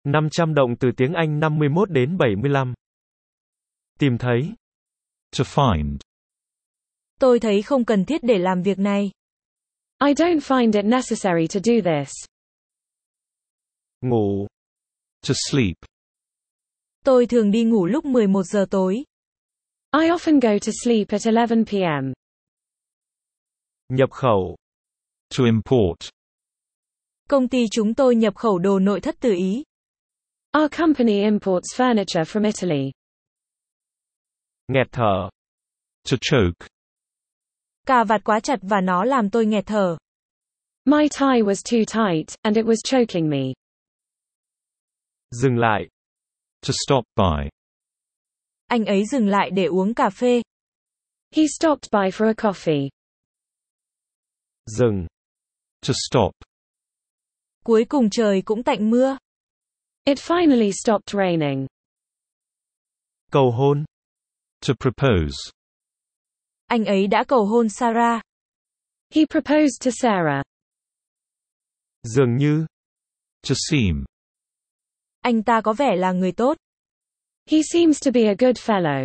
500 động từ tiếng Anh 51 đến 75. Tìm thấy. To find. Tôi thấy không cần thiết để làm việc này. I don't find it necessary to do this. Ngủ. To sleep. Tôi thường đi ngủ lúc 11 giờ tối. I often go to sleep at 11 p.m. Nhập khẩu. To import. Công ty chúng tôi nhập khẩu đồ nội thất từ Ý. Our company imports furniture from Italy. Nghẹt thở. To choke. Cà vạt quá chặt và nó làm tôi nghẹt thở. My tie was too tight, and it was choking me. Dừng lại. To stop by. Anh ấy dừng lại để uống cà phê. He stopped by for a coffee. Dừng. To stop. Cuối cùng trời cũng tạnh mưa. It finally stopped raining. Cầu hôn. To propose. Anh ấy đã cầu hôn Sarah. He proposed to Sarah. Dường như. To seem. Anh ta có vẻ là người tốt. He seems to be a good fellow.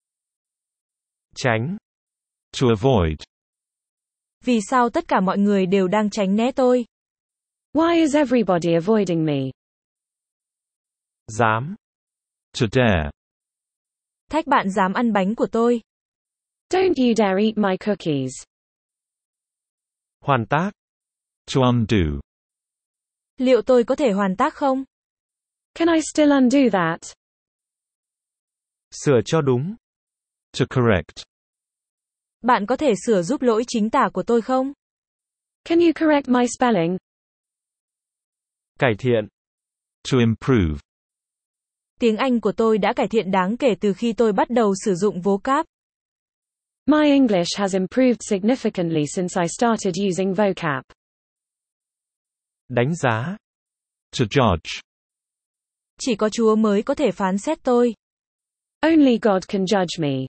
Tránh. To avoid. Vì sao tất cả mọi người đều đang tránh né tôi? Why is everybody avoiding me? Dám. To dare. Thách bạn dám ăn bánh của tôi. Don't you dare eat my cookies. Hoàn tác. To undo. Liệu tôi có thể hoàn tác không? Can I still undo that? Sửa cho đúng. To correct. Bạn có thể sửa giúp lỗi chính tả của tôi không? Can you correct my spelling? Cải thiện. To improve. Tiếng Anh của tôi đã cải thiện đáng kể từ khi tôi bắt đầu sử dụng vocab. My English has improved significantly since I started using vocab. Đánh giá. To judge. Chỉ có Chúa mới có thể phán xét tôi. Only God can judge me.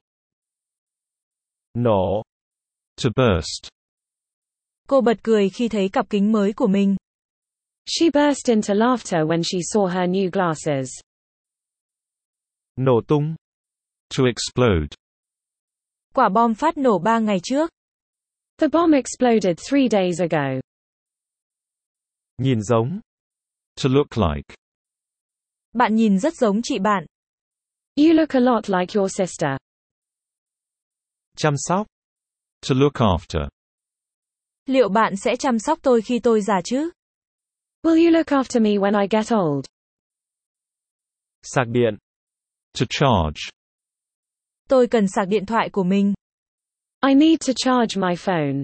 Nổ. To burst. Cô bật cười khi thấy cặp kính mới của mình. She burst into laughter when she saw her new glasses. Nổ tung. To explode. Quả bom phát nổ 3 ngày trước. The bomb exploded 3 days ago. Nhìn giống. To look like. Bạn nhìn rất giống chị bạn. You look a lot like your sister. Chăm sóc. To look after. Liệu bạn sẽ chăm sóc tôi khi tôi già chứ? Will you look after me when I get old? Sạc điện. To charge. Tôi cần sạc điện thoại của mình. I need to charge my phone.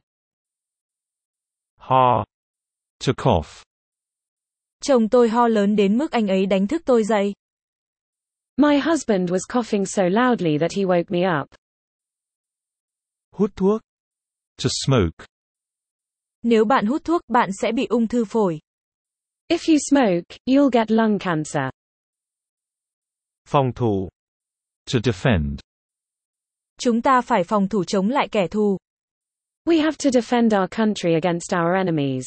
Ho. To cough. Chồng tôi ho lớn đến mức anh ấy đánh thức tôi dậy. My husband was coughing so loudly that he woke me up. Hút thuốc. To smoke. Nếu bạn hút thuốc, bạn sẽ bị ung thư phổi. If you smoke, you'll get lung cancer. Phòng thủ. To defend. Chúng ta phải phòng thủ chống lại kẻ thù. We have to defend our country against our enemies.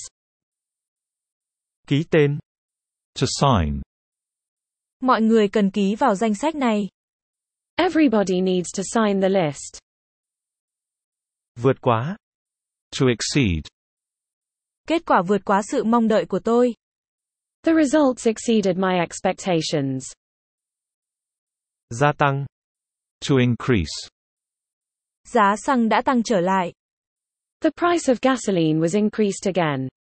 Ký tên. To sign. Mọi người cần ký vào danh sách này. Everybody needs to sign the list. Vượt quá. To exceed. Kết quả vượt quá sự mong đợi của tôi. The results exceeded my expectations. Gia tăng. To increase. Giá xăng đã tăng trở lại. The price of gasoline was increased again.